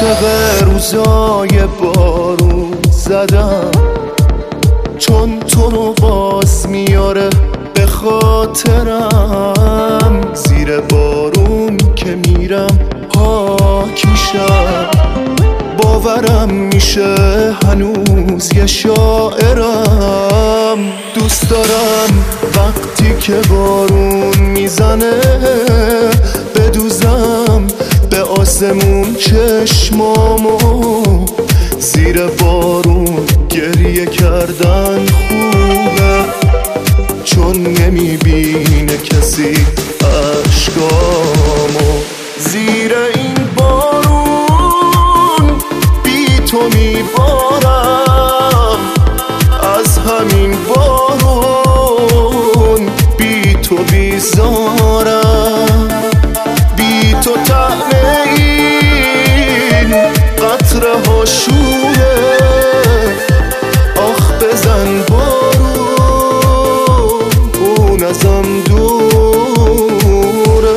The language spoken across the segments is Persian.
عاشق روزای بارون زدم، چون تو رو باز میاره به خاطرم. زیر بارون که میرم پاک میشم، باورم میشه هنوز یه شاعرم. دوست دارم وقتی که بارون میزنه بدوزم به آسمون چشمامو. زیر بارون گریه کردن خوبه، چون نمیبینه کسی عشقامو. زیر این بارون بی تو میبارم، از همین بارون بی تو بیزارم. بی تو طعم این قطره ها شوره، آخ بزن بارون اون ازم دوره.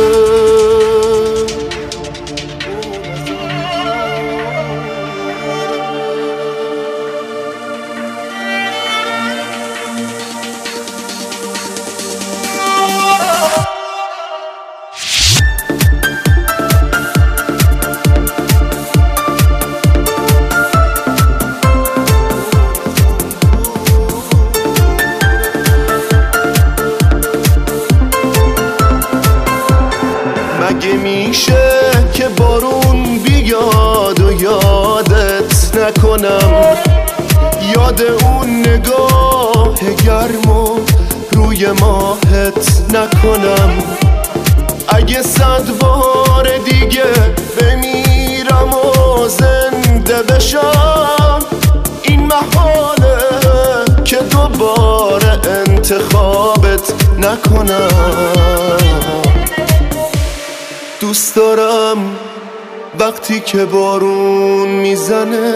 مگه میشه که بارون بیاد و یادت نکنم؟ یاد اون نگاه گرم و روی ماهت نکنم. اگه 100 بار دیگه بمیرم و زنده بشم، این محاله که دوباره انتخابت نکنم. دوست دارم وقتی که بارون میزنه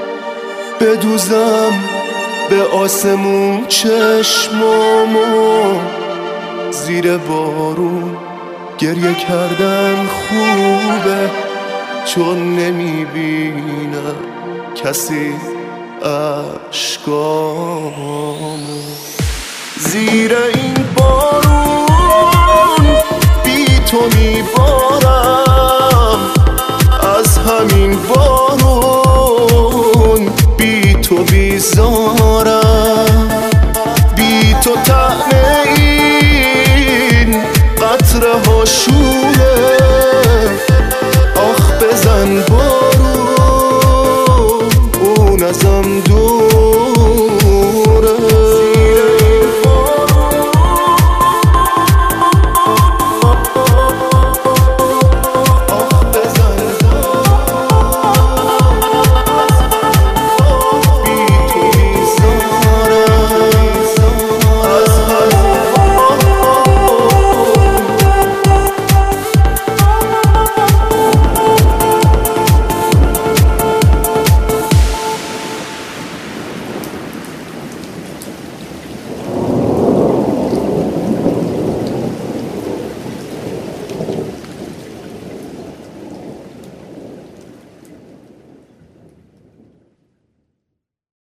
بدوزم به آسمون چشمامو. زیر بارون گریه کردن خوبه، چون نمیبینم کسی عشقامو. زیر این بارون بی تو میبارم، از همین بارون بی تو بیزارم.